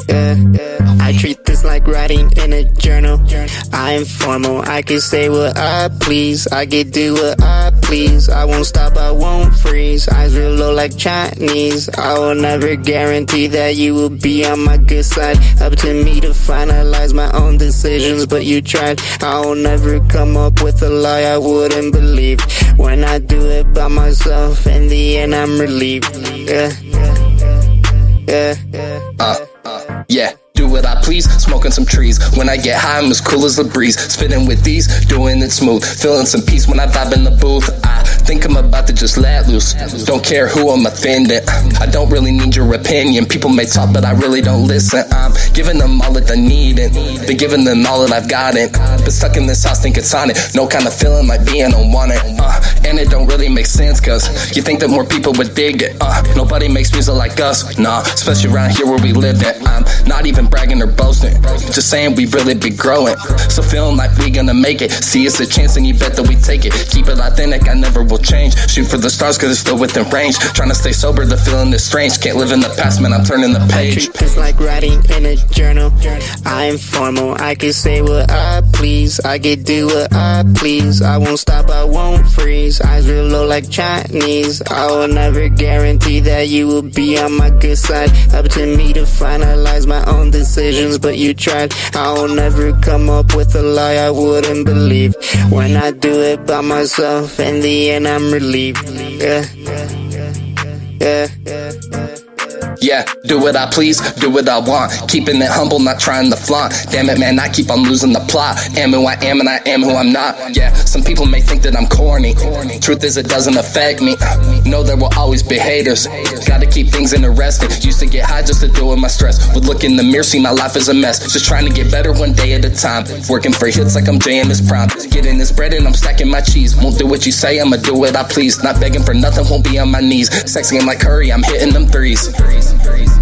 I treat this like writing in a journal. I am formal, I can say what I please. I can do what I please. I won't stop, I won't freeze. Eyes real low like Chinese. I will never guarantee that you will be on my good side. Up to me to finalize my own decisions, but you tried. I will never come up with a lie I wouldn't believe. When I do it by myself, in the end I'm relieved. Yeah, do what I please, smoking some trees. When I get high, I'm as cool as the breeze. Spitting with these, doing it smooth. Feeling some peace when I vibe in the booth. I think I'm about to just let loose. Don't care who I'm offending. I don't really need your opinion. People may talk, but I really don't listen. I'm giving them all that they need, and been giving them all that I've gotten. Been stuck in this house, think it's on it. No kind of feeling like being unwanted. And it don't really make sense, cause you think that more people would dig it. Nobody makes music like us, nah, especially around here where we live at. I'm not even bragging or boasting, just saying we really be growing. So feeling like we gonna make it. See, it's a chance and you bet that we take it. Keep it authentic, I never will change. Shoot for the stars cause it's still within range. Trying to stay sober, the feeling is strange. Can't live in the past, man, I'm turning the page. I treat this like writing in a journal. I am formal, I can say what I please. I can do what I please. I won't stop, I won't freeze. Eyes real low like Chinese. I will never guarantee that you will be on my good side. Up to me to finalize my own decisions, but you tried. I will never come up with a lie I wouldn't believe. When I do it by myself, in the end I'm relieved. Yeah, do what I please, do what I want. Keeping it humble, not trying to flaunt. Damn it, man, I keep on losing the plot. Am who I am and I am who I'm not. Yeah, some people may think that I'm corny. Truth is, it doesn't affect me. No, there will always be haters. Gotta keep things interesting. Used to get high just to deal with my stress. Would look in the mirror, see my life is a mess. Just trying to get better one day at a time. Working for hits like I'm Jay in his prime. Getting this bread and I'm stacking my cheese. Won't do what you say, I'ma do what I please. Not begging for nothing, won't be on my knees. Sexy and like Curry, I'm hitting them threes.